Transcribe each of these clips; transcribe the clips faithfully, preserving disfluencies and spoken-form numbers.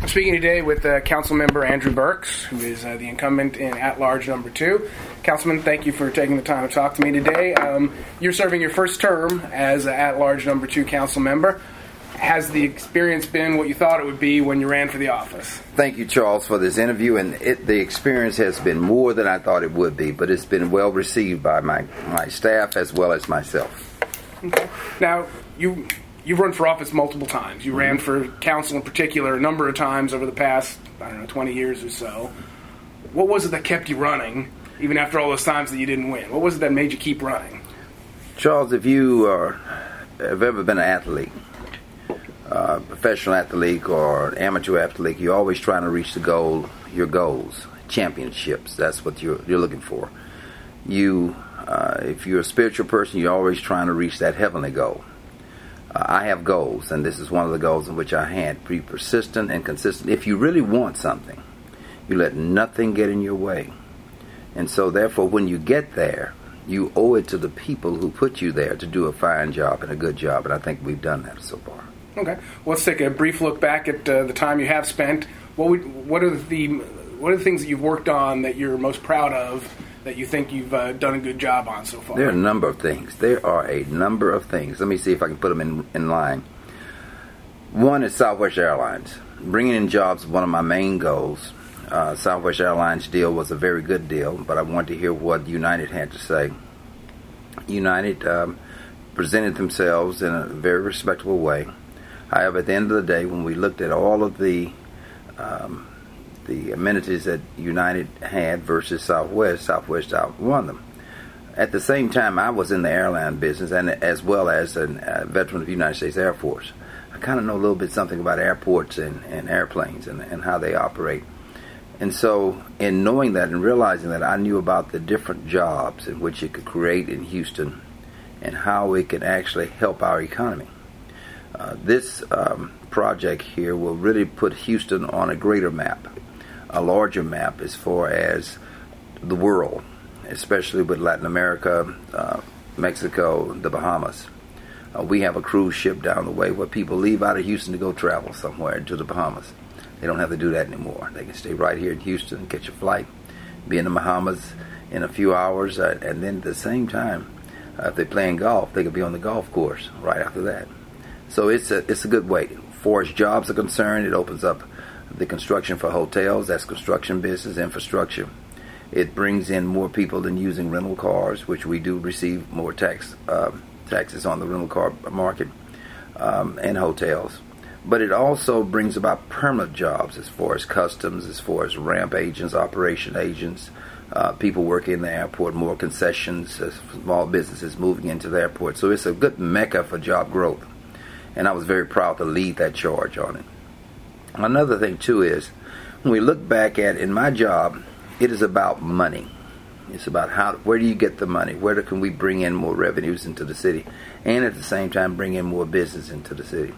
I'm speaking today with uh, Councilmember Andrew Burks, who is uh, the incumbent in at-large number two. Councilman, thank you for taking the time to talk to me today. Um, you're serving your first term as an at-large number two council member. Has the experience been what you thought it would be when you ran for the office? Thank you, Charles, for this interview. And it, the experience has been more than I thought it would be, but it's been well received by my, my staff as well as myself. Okay. Now, you... You've run for office multiple times. You mm-hmm. ran for council in particular a number of times over the past, I don't know, twenty years or so. What was it that kept you running, even after all those times that you didn't win? What was it that made you keep running? Charles, if you are, have ever been an athlete, uh, professional athlete or amateur athlete, you're always trying to reach the goal, your goals, championships. That's what you're, you're looking for. You, uh, if you're a spiritual person, you're always trying to reach that heavenly goal. I have goals, and this is one of the goals in which I had. Be persistent and consistent. If you really want something, you let nothing get in your way. And so, therefore, when you get there, you owe it to the people who put you there to do a fine job and a good job, and I think we've done that so far. Okay. Well, let's take a brief look back at uh, the time you have spent. What would, what are the what are the things that you've worked on that you're most proud of, that you think you've uh, done a good job on so far? There are a number of things. There are a number of things. Let me see if I can put them in, in line. One is Southwest Airlines. Bringing in jobs is one of my main goals. Uh, Southwest Airlines deal was a very good deal, but I wanted to hear what United had to say. United um, presented themselves in a very respectable way. However, at the end of the day, when we looked at all of the um, the amenities that United had versus Southwest, Southwest outwon them. At the same time, I was in the airline business, and as well as a uh, veteran of the United States Air Force. I kind of know a little bit something about airports and, and airplanes and, and how they operate. And so, in knowing that and realizing that, I knew about the different jobs in which it could create in Houston and how it could actually help our economy. Uh, this um, project here will really put Houston on a greater map, a larger map as far as the world, especially with Latin America, uh, Mexico, the Bahamas. Uh, we have a cruise ship down the way where people leave out of Houston to go travel somewhere to the Bahamas. They don't have to do that anymore. They can stay right here in Houston, catch a flight, be in the Bahamas in a few hours, uh, and then at the same time, uh, if they're playing golf, they could be on the golf course right after that. So it's a, it's a good way. As far as jobs are concerned, it opens up the construction for hotels. That's construction business, infrastructure. It brings in more people than using rental cars, which we do receive more tax uh, taxes on the rental car market, um, and hotels. But it also brings about permanent jobs as far as customs, as far as ramp agents, operation agents, uh, people working in the airport, more concessions, uh, small businesses moving into the airport. So it's a good mecca for job growth. And I was very proud to lead that charge on it. Another thing, too, is when we look back at, in my job, it is about money. It's about how, where do you get the money? Where do, can we bring in more revenues into the city? And at the same time, bring in more business into the city.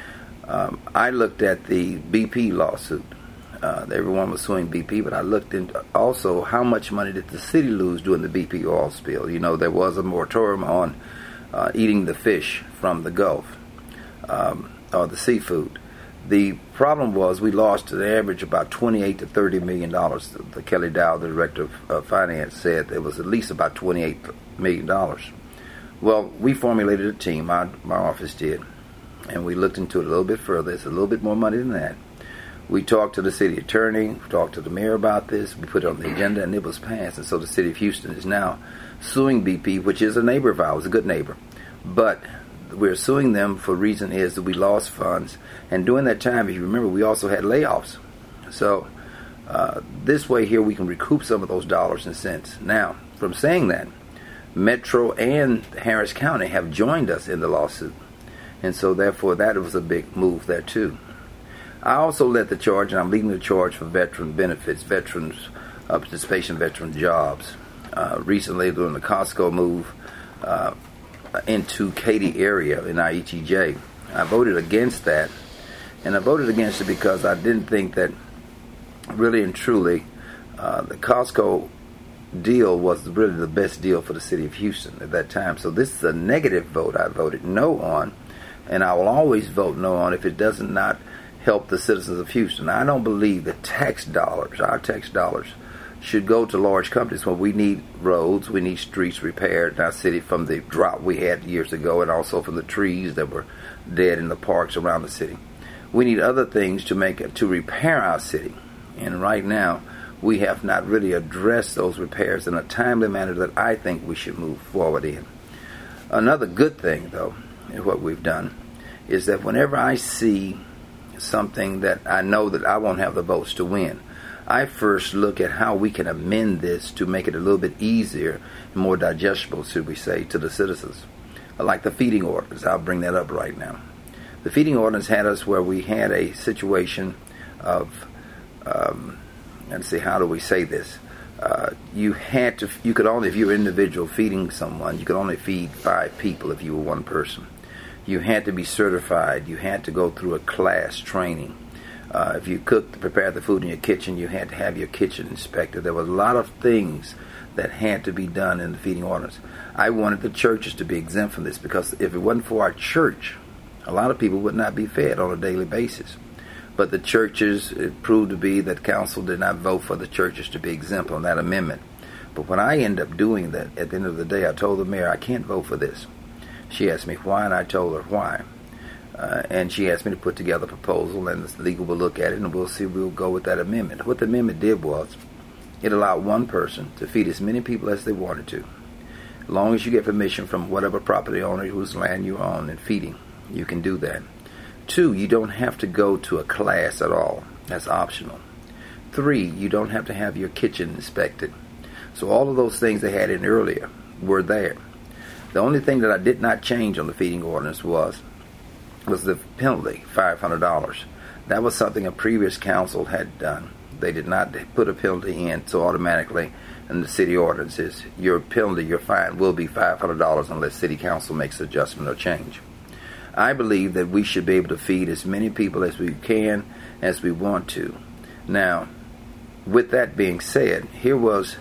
Um, I looked at the B P lawsuit. Uh, everyone was suing B P, but I looked into also how much money did the city lose during the B P oil spill. You know, there was a moratorium on uh, eating the fish from the Gulf, um, or the seafood. The problem was we lost an average about twenty-eight to thirty million dollars. The Kelly Dow, the director of uh, finance, said it was at least about twenty-eight million dollars. Well, we formulated a team, my, my office did, and we looked into it a little bit further. It's a little bit more money than that. We talked to the city attorney, we talked to the mayor about this, we put it on the agenda, and it was passed. And so the city of Houston is now suing B P, which is a neighbor of ours, a good neighbor. But we're suing them for reason is that we lost funds, and during that time, if you remember, we also had layoffs. So uh, this way here we can recoup some of those dollars and cents. Now, from saying that, Metro and Harris County have joined us in the lawsuit, and so therefore that was a big move there too. I also led the charge, and I'm leading the charge for veteran benefits, veterans uh, participation, veteran jobs. Uh, recently, during the Costco move, uh, into Katy area in I E T J. I voted against that, and I voted against it because I didn't think that really and truly uh, the Costco deal was really the best deal for the city of Houston at that time. So this is a negative vote I voted no on, and I will always vote no on if it does not help the citizens of Houston. I don't believe that tax dollars, our tax dollars, should go to large companies when we need roads, we need streets repaired in our city from the drought we had years ago, and also from the trees that were dead in the parks around the city. We need other things to make it, to repair our city. And right now, we have not really addressed those repairs in a timely manner that I think we should move forward in. Another good thing, though, in what we've done, is that whenever I see something that I know that I won't have the votes to win, I first look at how we can amend this to make it a little bit easier and more digestible, should we say, to the citizens. Like the feeding ordinance, I'll bring that up right now. The feeding ordinance had us where we had a situation of, um, let's see, how do we say this? Uh, you had to, you could only, if you were an individual feeding someone, you could only feed five people if you were one person. You had to be certified. You had to go through a class training. Uh, if you cooked, prepared the food in your kitchen, you had to have your kitchen inspected. There was a lot of things that had to be done in the feeding ordinance. I wanted the churches to be exempt from this because if it wasn't for our church, a lot of people would not be fed on a daily basis. But the churches, it proved to be that council did not vote for the churches to be exempt on that amendment. But when I ended up doing that, at the end of the day, I told the mayor, I can't vote for this. She asked me why, and I told her why. Uh, and she asked me to put together a proposal, and the legal will look at it, and we'll see if we'll go with that amendment. What the amendment did was, it allowed one person to feed as many people as they wanted to. As long as you get permission from whatever property owner whose land you own and feeding, you can do that. Two, you don't have to go to a class at all. That's optional. Three, you don't have to have your kitchen inspected. So all of those things they had in earlier were there. The only thing that I did not change on the feeding ordinance was was the penalty, five hundred dollars. That was something a previous council had done. They did not put a penalty in, so automatically in the city ordinances, your penalty, your fine will be five hundred dollars unless city council makes an adjustment or change. I believe that we should be able to feed as many people as we can, as we want to. Now, with that being said, here was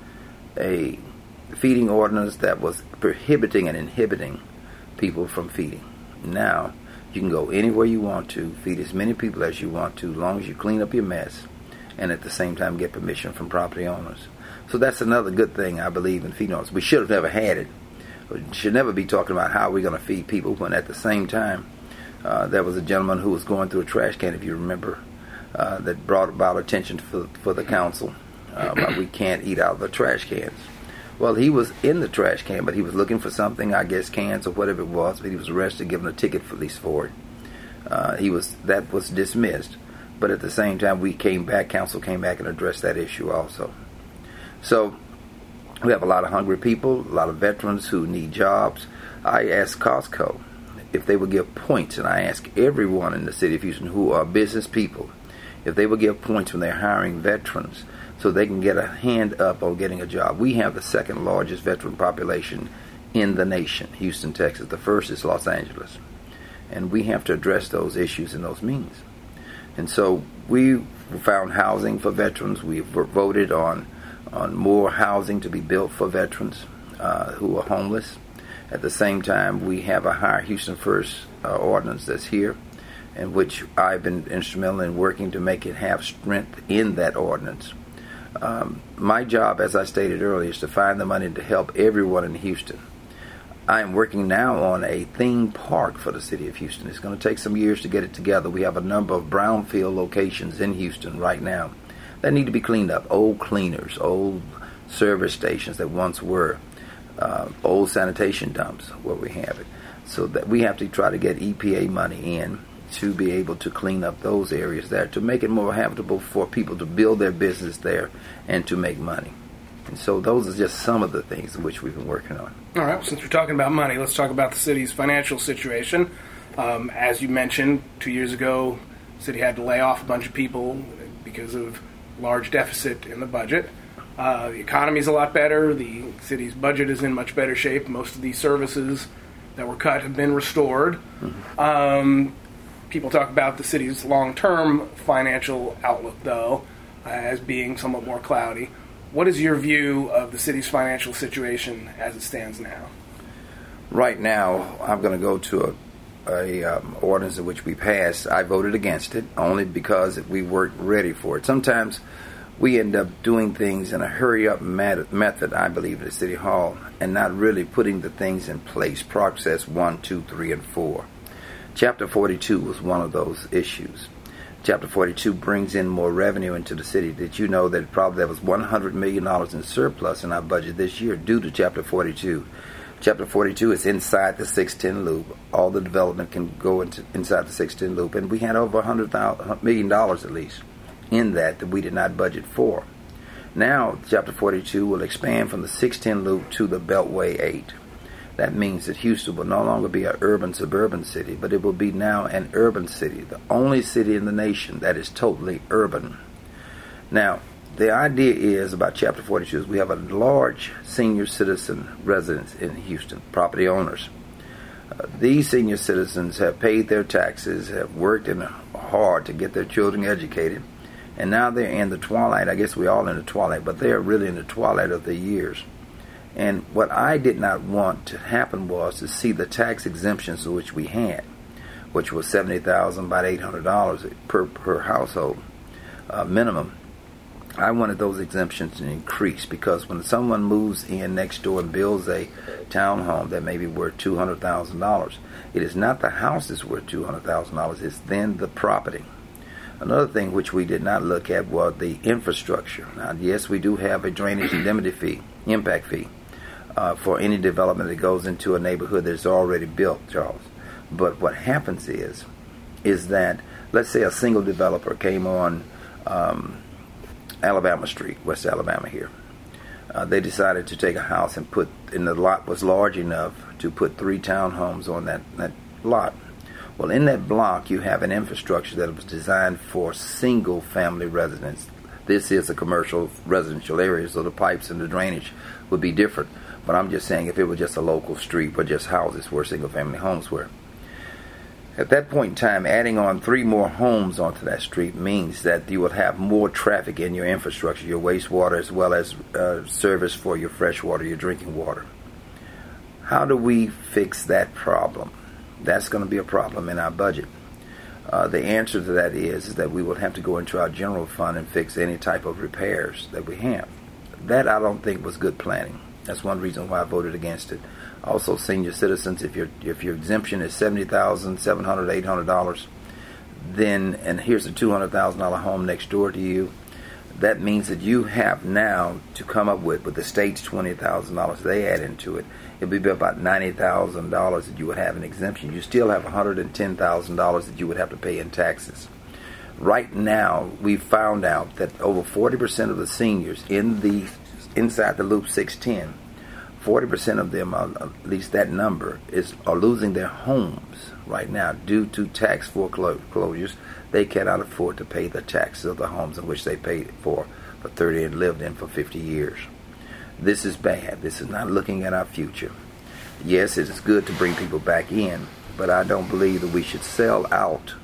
a feeding ordinance that was prohibiting and inhibiting people from feeding. Now, you can go anywhere you want to, feed as many people as you want to, as long as you clean up your mess, and at the same time get permission from property owners. So that's another good thing I believe in feeding ordinance. We should have never had it. We should never be talking about how we're going to feed people when at the same time uh, there was a gentleman who was going through a trash can, if you remember, uh, that brought about attention for, for the council uh, about we can't eat out of the trash cans. Well, he was in the trash can, but he was looking for something, I guess cans or whatever it was, but he was arrested, given a ticket for at least for it. Uh, he was that was dismissed. But at the same time, we came back, council came back and addressed that issue also. So we have a lot of hungry people, a lot of veterans who need jobs. I asked Costco if they would give points, and I asked everyone in the city of Houston who are business people if they would give points when they're hiring veterans so they can get a hand up on getting a job. We have the second largest veteran population in the nation, Houston, Texas. The first is Los Angeles. And we have to address those issues and those means. And so we found housing for veterans. We voted on on more housing to be built for veterans uh, who are homeless. At the same time, we have a Hire Houston First uh, ordinance that's here, in which I've been instrumental in working to make it have strength in that ordinance. Um, my job, as I stated earlier, is to find the money to help everyone in Houston. I am working now on a theme park for the city of Houston. It's going to take some years to get it together. We have a number of brownfield locations in Houston right now that need to be cleaned up. Old cleaners, old service stations that once were, uh, old sanitation dumps where we have it. So that we have to try to get E P A money in to be able to clean up those areas there, to make it more habitable for people to build their business there and to make money. And so those are just some of the things in which we've been working on. All right, well, since we're talking about money, let's talk about the city's financial situation. Um, as you mentioned, two years ago, the city had to lay off a bunch of people because of large deficit in the budget. Uh, the economy's a lot better. The city's budget is in much better shape. Most of these services that were cut have been restored. Mm-hmm. Um, people talk about the city's long-term financial outlook, though, uh, as being somewhat more cloudy. What is your view of the city's financial situation as it stands now? Right now, I'm going to go to a a um, ordinance in which we passed. I voted against it only because we weren't ready for it. Sometimes we end up doing things in a hurry-up method, I believe, at the City Hall, and not really putting the things in place, process one, two, three, and four. Chapter forty-two was one of those issues. Chapter forty-two brings in more revenue into the city. Did you know that probably there was one hundred million dollars in surplus in our budget this year due to Chapter forty-two? Chapter forty-two is inside the six ten loop. All the development can go into inside the six ten loop, and we had over one hundred million dollars at least in that that we did not budget for. Now, Chapter forty-two will expand from the six ten loop to the Beltway eight. That means that Houston will no longer be an urban suburban city, but it will be now an urban city, the only city in the nation that is totally urban. Now, the idea is about Chapter forty-two is we have a large senior citizen residents in Houston, property owners. Uh, these senior citizens have paid their taxes, have worked in hard to get their children educated, and now they're in the twilight. I guess we're all in the twilight, but they are really in the twilight of their years. And what I did not want to happen was to see the tax exemptions which we had, which was seventy thousand dollars, about eight hundred dollars per, per household uh, minimum. I wanted those exemptions to increase because when someone moves in next door and builds a townhome that may be worth two hundred thousand dollars, it is not the house that's worth two hundred thousand dollars, it's then the property. Another thing which we did not look at was the infrastructure. Now, yes, we do have a drainage indemnity fee, impact fee, uh, for any development that goes into a neighborhood that's already built, Charles. But what happens is, is that, let's say a single developer came on um, Alabama Street, West Alabama here. Uh, they decided to take a house and put, and the lot was large enough to put three townhomes on that, that lot. Well, in that block, you have an infrastructure that was designed for single-family residents. This is a commercial residential area, so the pipes and the drainage would be different. But I'm just saying if it was just a local street or just houses where single-family homes were. At that point in time, adding on three more homes onto that street means that you will have more traffic in your infrastructure, your wastewater, as well as uh, service for your fresh water, your drinking water. How do we fix that problem? That's going to be a problem in our budget. Uh, the answer to that is, is that we will have to go into our general fund and fix any type of repairs that we have. That I don't think was good planning. That's one reason why I voted against it. Also, senior citizens, if your if your exemption is seventy thousand dollars, seven hundred dollars, eight hundred dollars, then, and here's a two hundred thousand dollars home next door to you, that means that you have now to come up with, with the state's twenty thousand dollars they add into it, it would be about ninety thousand dollars that you would have an exemption. You still have one hundred ten thousand dollars that you would have to pay in taxes. Right now, we found out that over forty percent of the seniors in the inside the Loop six ten, forty percent of them, are, at least that number, is are losing their homes right now due to tax foreclosures. They cannot afford to pay the taxes of the homes in which they paid for for thirty and lived in for fifty years. This is bad. This is not looking at our future. Yes, it is good to bring people back in, but I don't believe that we should sell out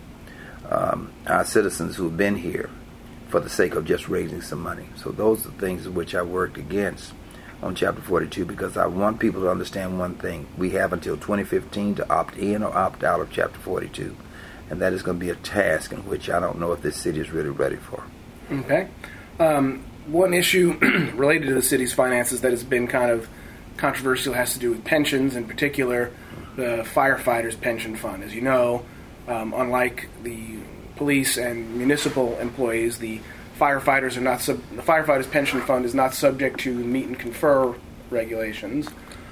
um, our citizens who have been here for the sake of just raising some money. So those are things which I worked against on Chapter forty-two, because I want people to understand one thing. We have until twenty fifteen to opt in or opt out of Chapter forty-two, and that is going to be a task in which I don't know if this city is really ready for. Okay. Um, one issue related to the city's finances that has been kind of controversial has to do with pensions, in particular the firefighters' pension fund. As you know, um, unlike the police and municipal employees, the firefighters are not sub- the firefighters' pension fund is not subject to meet and confer regulations.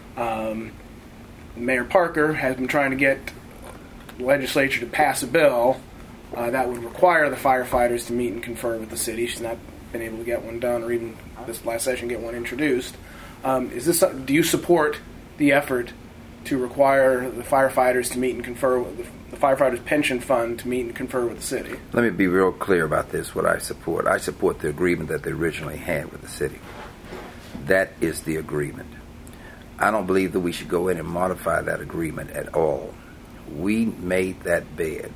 Um, Mayor Parker has been trying to get the legislature to pass a bill uh, that would require the firefighters to meet and confer with the city. She's not been able to get one done, or even this last session get one introduced. Um, is this? Do you support the effort to require the firefighters to meet and confer with the, the firefighters' pension fund to meet and confer with the city? Let me be real clear about this. What I support, I support the agreement that they originally had with the city. That is the agreement. I don't believe that we should go in and modify that agreement at all. We made that bed.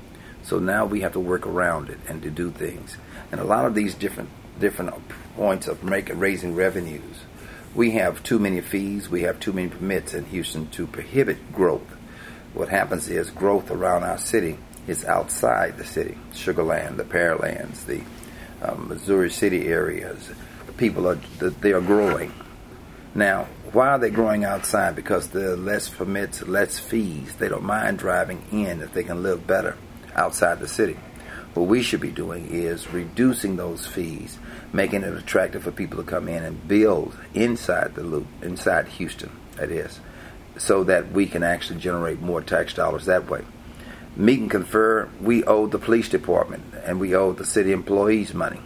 So now we have to work around it and to do things. And a lot of these different different points of making raising revenues, we have too many fees, we have too many permits in Houston to prohibit growth. what happens is growth around our city is outside the city. Sugarland, the Pearlands, the um, Missouri City areas. People are they are growing. Now, why are they growing outside? Because there are less permits, less fees. They don't mind driving in if they can live better outside the city. What we should be doing is reducing those fees, making it attractive for people to come in and build inside the loop, inside Houston, that is, so that we can actually generate more tax dollars that way. Meet and confer, we owe the police department and we owe the city employees money.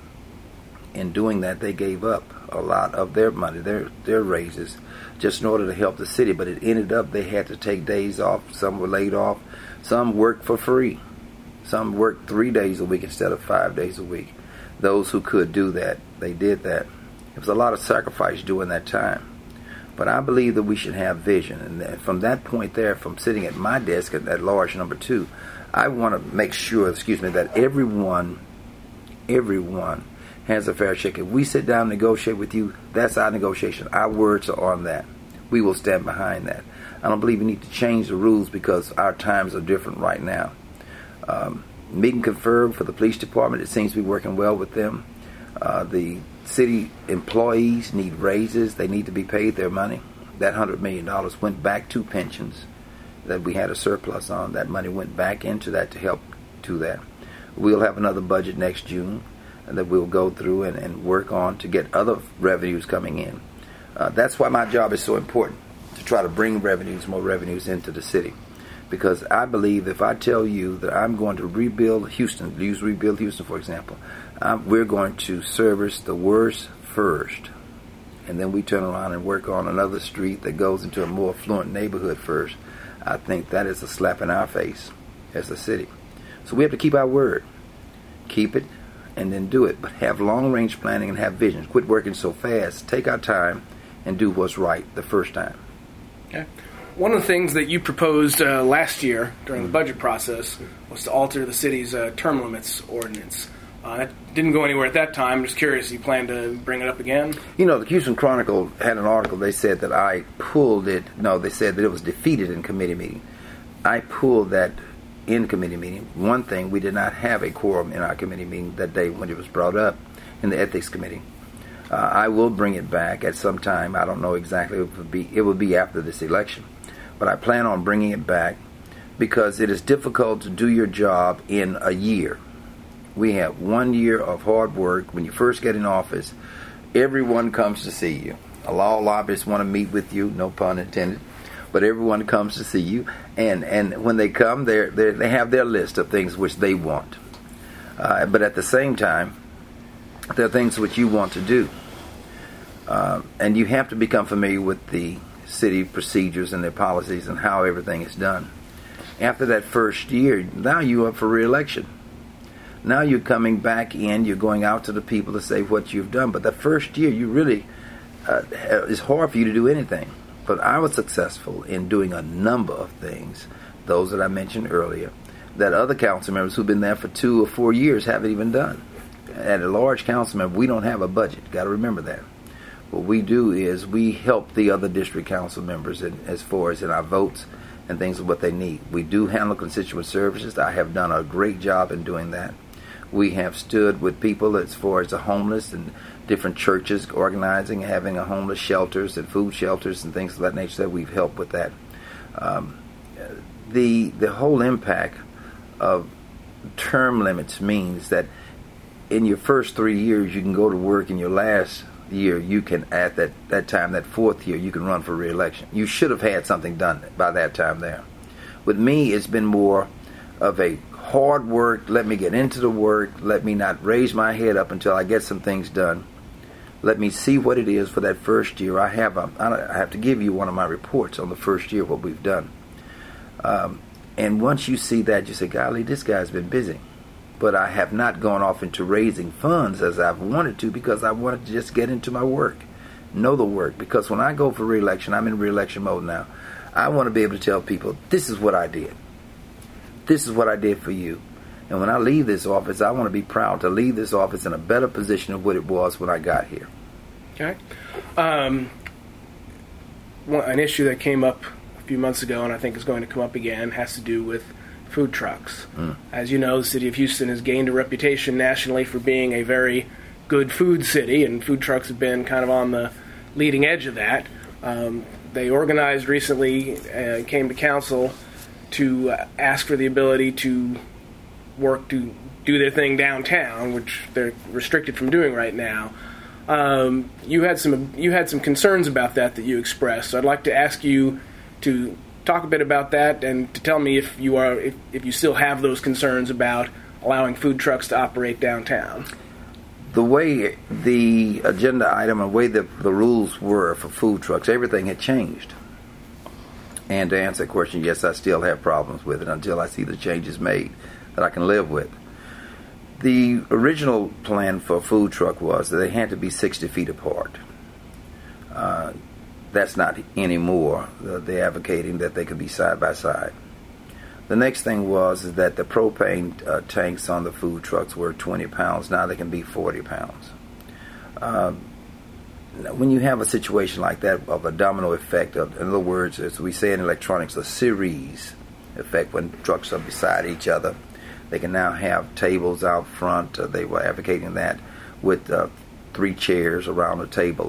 In doing that, they gave up a lot of their money, their their raises, just in order to help the city. But it ended up they had to take days off. Some were laid off. Some worked for free. Some worked three days a week instead of five days a week. Those who could do that, they did that. It was a lot of sacrifice during that time. But I believe that we should have vision. And that from that point there, from sitting at my desk at, at large number two, I want to make sure, excuse me, that everyone, everyone has a fair shake. If we sit down and negotiate with you, that's our negotiation. Our words are on that. We will stand behind that. I don't believe we need to change the rules because our times are different right now. Um, meet and confer for the police department. It seems to be working well with them. Uh, the city employees need raises. They need to be paid their money. That one hundred million dollars went back to pensions that we had a surplus on. That money went back into that to help to that. We'll have another budget next June that we'll go through and, and work on to get other revenues coming in. Uh, that's why my job is so important, to try to bring revenues, more revenues into the city. Because I believe if I tell you that I'm going to rebuild Houston, use Rebuild Houston for example, um, we're going to service the worst first. And then we turn around and work on another street that goes into a more affluent neighborhood first. I think that is a slap in our face as a city. So we have to keep our word. Keep it and then do it. But have long-range planning and have vision. Quit working so fast. Take our time and do what's right the first time. Okay. One of the things that you proposed uh, last year during the budget process was to alter the city's uh, term limits ordinance. Uh, that didn't go anywhere at that time. I'm just curious, you plan to bring it up again? You know, the Houston Chronicle had an article. They said that I pulled it. No, they said that it was defeated in committee meeting. I pulled that in committee meeting. One thing, we did not have a quorum in our committee meeting that day when it was brought up in the ethics committee. Uh, I will bring it back at some time. I don't know exactly. It would be, it would be after this election. But I plan on bringing it back because it is difficult to do your job in a year. We have one year of hard work. When you first get in office, everyone comes to see you. A law lobbyists want to meet with you, no pun intended, but everyone comes to see you. And, and when they come, they're, they're, they have their list of things which they want. Uh, but at the same time, there are things which you want to do. Uh, and you have to become familiar with the city procedures and their policies and how everything is done. After that first year, now you're up for re-election. Now you're coming back in, you're going out to the people to say what you've done. But the first year, you really, uh, it's hard for you to do anything. But I was successful in doing a number of things, those that I mentioned earlier, that other council members who've been there for two or four years haven't even done. At a large council member, we don't have a budget. Got to remember that. What we do is we help the other district council members in, as far as in our votes and things of what they need. We do handle constituent services. I have done a great job in doing that. We have stood with people as far as the homeless and different churches organizing, having a homeless shelters and food shelters and things of that nature. That we've helped with that. Um, the the whole impact of term limits means that in your first three years you can go to work. In your last year you can, at that, that time, that fourth year, you can run for re-election. You should have had something done by that time there. With me, it's been more of a hard work, let me get into the work, let me not raise my head up until I get some things done. Let me see what it is for that first year. I have a, I have to give you one of my reports on the first year, what we've done. Um, and once you see that, you say, golly, this guy's been busy. But I have not gone off into raising funds as I've wanted to because I wanted to just get into my work, know the work. Because when I go for re-election, I'm in re-election mode now. I want to be able to tell people, this is what I did. This is what I did for you. And when I leave this office, I want to be proud to leave this office in a better position of what it was when I got here. Okay. Um, one, an issue that came up a a few months ago, and I think is going to come up again, has to do with food trucks. Mm. As you know, the city of Houston has gained a reputation nationally for being a very good food city, and food trucks have been kind of on the leading edge of that. Um, they organized recently, uh, came to council to uh, ask for the ability to work to do their thing downtown, which they're restricted from doing right now. Um, you had some you had some concerns about that that you expressed. So I'd like to ask you to talk a bit about that and to tell me if you are if, if you still have those concerns about allowing food trucks to operate downtown. The way the agenda item and the way the, the rules were for food trucks, everything had changed. And to answer the question, yes, I still have problems with it until I see the changes made that I can live with. The original plan for a food truck was that they had to be sixty feet apart. Uh, that's not anymore. They're advocating that they could be side by side. The next thing was is that the propane uh, tanks on the food trucks were twenty pounds. Now they can be forty pounds. Uh, when you have a situation like that of a domino effect, of, in other words, as we say in electronics, a series effect when trucks are beside each other, they can now have tables out front. Uh, they were advocating that with uh, three chairs around a table.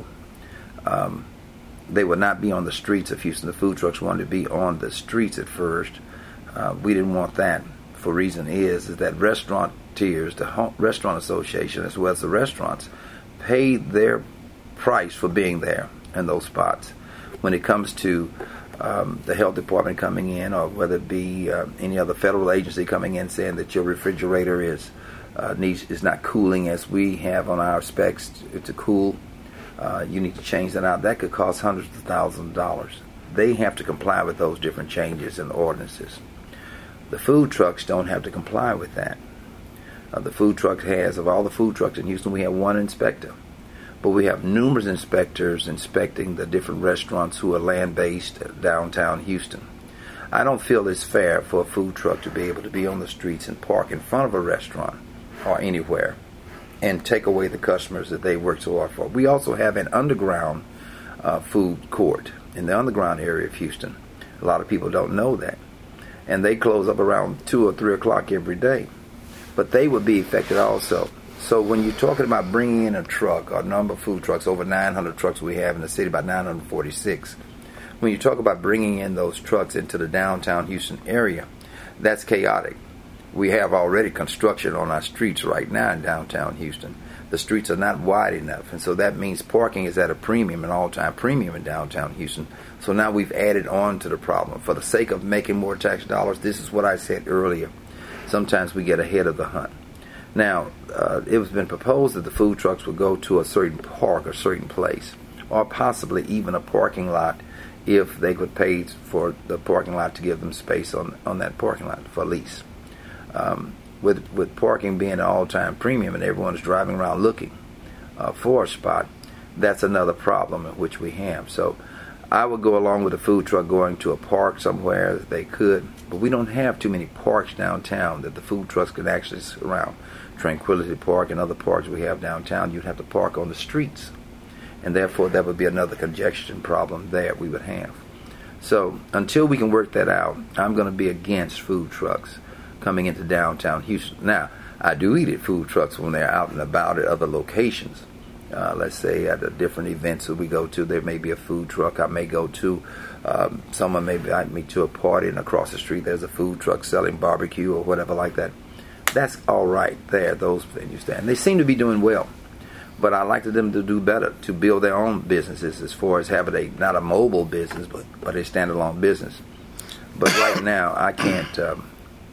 Um, they would not be on the streets of Houston. The food trucks wanted to be on the streets at first. Uh, we didn't want that. For reason is, is that restaurateurs, the Home Restaurant Association, as well as the restaurants, paid their price for being there in those spots. When it comes to um, the health department coming in, or whether it be uh, any other federal agency coming in saying that your refrigerator is uh, needs is not cooling as we have on our specs to cool, uh, you need to change that out. That could cost hundreds of thousands of dollars. They have to comply with those different changes in the ordinances. The food trucks don't have to comply with that. Uh, the food truck has, of all the food trucks in Houston, we have one inspector. But we have numerous inspectors inspecting the different restaurants who are land-based downtown Houston. I don't feel it's fair for a food truck to be able to be on the streets and park in front of a restaurant or anywhere and take away the customers that they work so hard for. We also have an underground uh, food court in the underground area of Houston. A lot of people don't know that. And they close up around two or three o'clock every day. But they would be affected also. So when you're talking about bringing in a truck, or a number of food trucks, over nine hundred trucks we have in the city, about nine hundred forty-six, when you talk about bringing in those trucks into the downtown Houston area, that's chaotic. We have already construction on our streets right now in downtown Houston. The streets are not wide enough, and so that means parking is at a premium, an all-time premium in downtown Houston. So now we've added on to the problem. For the sake of making more tax dollars, this is what I said earlier. Sometimes we get ahead of the hunt. Now, uh, it has been proposed that the food trucks would go to a certain park or certain place, or possibly even a parking lot if they could pay for the parking lot to give them space on, on that parking lot for lease. Um, with, with parking being an all-time premium and everyone is driving around looking uh, for a spot, that's another problem in which we have. So I would go along with a food truck going to a park somewhere that they could, but we don't have too many parks downtown that the food trucks could actually surround. Tranquility Park and other parks we have downtown, you'd have to park on the streets. And therefore, that would be another congestion problem there we would have. So, until we can work that out, I'm going to be against food trucks coming into downtown Houston. Now, I do eat at food trucks when they're out and about at other locations. Uh, let's say at the different events that we go to, there may be a food truck. I may go to, um, someone may invite me to a party, and across the street there's a food truck selling barbecue or whatever like that. That's all right there, those venues there. And they seem to be doing well. But I'd like them to do better, to build their own businesses as far as having a, not a mobile business, but, but a standalone business. But right now, I can't, um,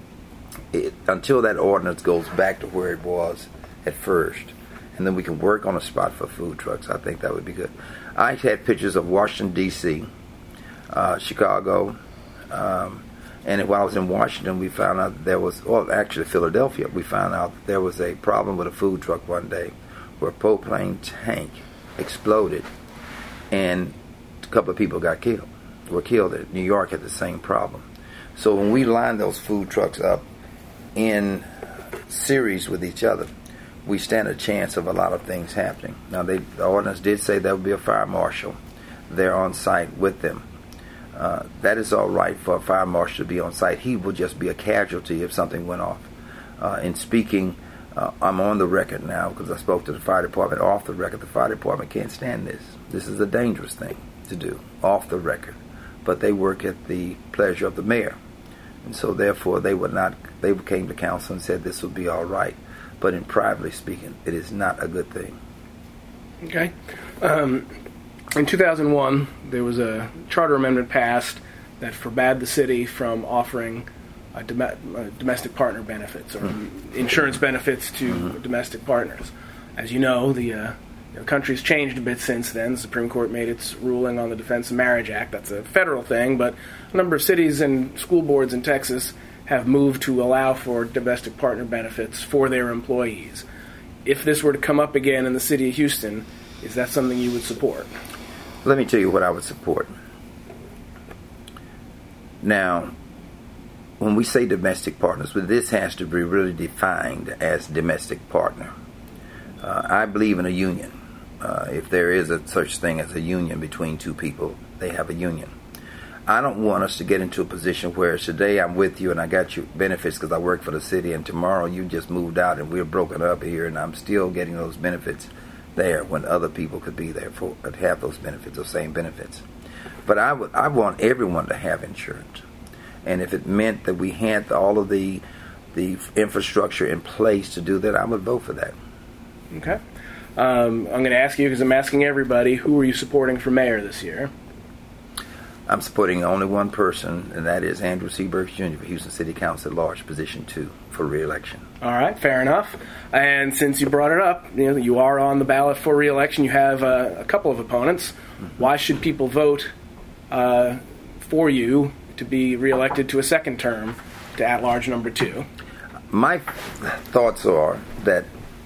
it, until that ordinance goes back to where it was at first, and then we can work on a spot for food trucks, I think that would be good. I had pictures of Washington, D C, uh, Chicago, um, and while I was in Washington, we found out that there was, well, actually Philadelphia, we found out that there was a problem with a food truck one day where a propane tank exploded and a couple of people got killed, were killed. New York had the same problem. So when we line those food trucks up in series with each other, we stand a chance of a lot of things happening. Now, they, the ordinance did say there would be a fire marshal there on site with them. Uh, Uh, that is all right for a fire marshal to be on site. He will just be a casualty if something went off. Uh, in speaking, uh, I'm on the record now because I spoke to the fire department off the record. The fire department can't stand this. This is a dangerous thing to do, off the record. But they work at the pleasure of the mayor. And so therefore they would not, they came to council and said this would be all right. But in privately speaking, it is not a good thing. Okay. Um, in two thousand one, there was a charter amendment passed that forbade the city from offering uh, dom- uh, domestic partner benefits or mm-hmm. insurance benefits to mm-hmm. domestic partners. As you know, the uh, you know, country's changed a bit since then. The Supreme Court made its ruling on the Defense of Marriage Act. That's a federal thing, but a number of cities and school boards in Texas have moved to allow for domestic partner benefits for their employees. If this were to come up again in the city of Houston, is that something you would support? Let me tell you what I would support. Now, when we say domestic partners, well, this has to be really defined as domestic partner. Uh, I believe in a union. Uh, if there is a such thing as a union between two people, they have a union. I don't want us to get into a position where today I'm with you and I got you benefits because I work for the city, and tomorrow you just moved out and we're broken up here and I'm still getting those benefits there when other people could be there for have those benefits, those same benefits. But I would I want everyone to have insurance, and if it meant that we had all of the the infrastructure in place to do that, I would vote for that. Okay. Um, I'm going to ask you, because I'm asking everybody, who are you supporting for mayor this year? I'm supporting only one person, and that is Andrew C. Burks Junior for Houston City Council at Large, position two, for re-election. All right, fair enough. And since you brought it up, you know, you are on the ballot for re-election. You have uh, a couple of opponents. Mm-hmm. Why should people vote uh, for you to be re-elected to a second term to at-large number two? My thoughts are that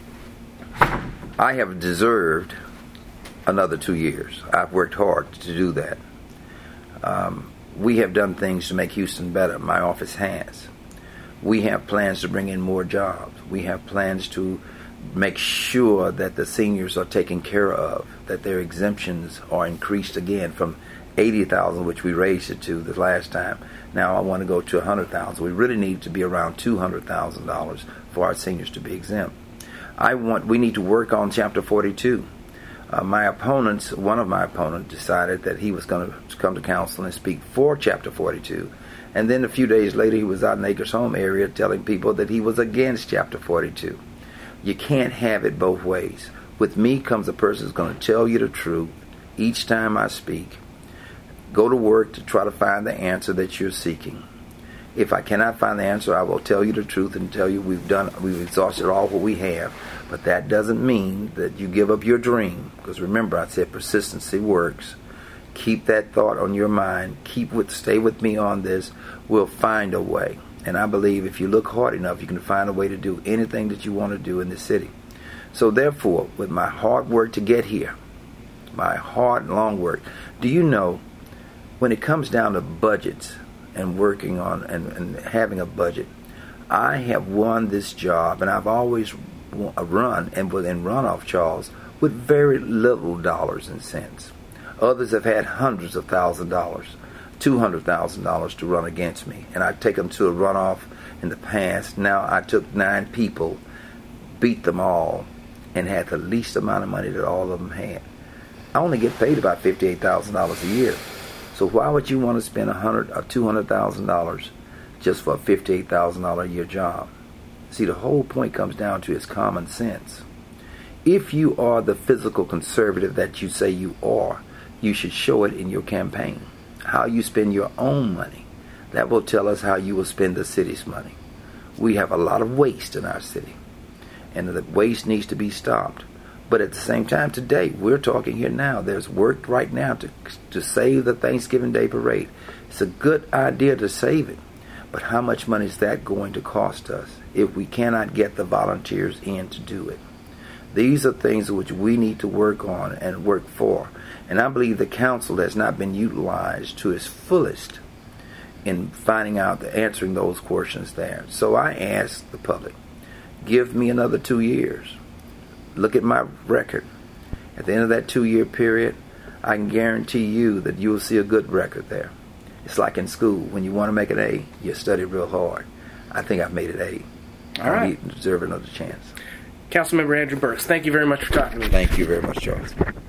I have deserved another two years. I've worked hard to do that. Um, we have done things to make Houston better. My office has. We have plans to bring in more jobs. We have plans to make sure that the seniors are taken care of, that their exemptions are increased again from eighty thousand dollars, which we raised it to the last time. Now I want to go to one hundred thousand dollars. We really need to be around two hundred thousand dollars for our seniors to be exempt. I want. We need to work on Chapter forty-two. Uh, my opponents, one of my opponents, decided that he was going to come to council and speak for Chapter forty-two. And then a few days later, he was out in Acres Home area telling people that he was against Chapter forty-two. You can't have it both ways. With me comes a person who's going to tell you the truth each time I speak. Go to work to try to find the answer that you're seeking. If I cannot find the answer, I will tell you the truth and tell you we've done, we've exhausted all what we have. But that doesn't mean that you give up your dream. Because remember, I said persistency works. Keep that thought on your mind. Keep with, stay with me on this. We'll find a way. And I believe if you look hard enough, you can find a way to do anything that you want to do in this city. So therefore, with my hard work to get here, my hard and long work, do you know, when it comes down to budgets and working on and, and having a budget, I have won this job, and I've always run and within runoff, Charles, with very little dollars and cents. Others have had hundreds of thousand dollars, two hundred thousand dollars to run against me, and I take them to a runoff in the past. Now I took nine people, beat them all, and had the least amount of money that all of them had. I only get paid about fifty-eight thousand dollars a year. So why would you want to spend a hundred or two hundred thousand dollars just for a fifty-eight thousand dollar a year job? See, the whole point comes down to is common sense. If you are the physical conservative that you say you are, you should show it in your campaign. How you spend your own money, that will tell us how you will spend the city's money. We have a lot of waste in our city, and the waste needs to be stopped. But at the same time, today, we're talking here now. There's work right now to to save the Thanksgiving Day Parade. It's a good idea to save it. But how much money is that going to cost us if we cannot get the volunteers in to do it? These are things which we need to work on and work for. And I believe the council has not been utilized to its fullest in finding out, the, answering those questions there. So I ask the public, give me another two years. Look at my record. At the end of that two-year period, I can guarantee you that you will see a good record there. It's like in school. When you want to make an A, you study real hard. I think I've made it A. All right. I deserve another chance. Councilmember Andrew Burks, thank you very much for talking to me. Thank you very much, Charles.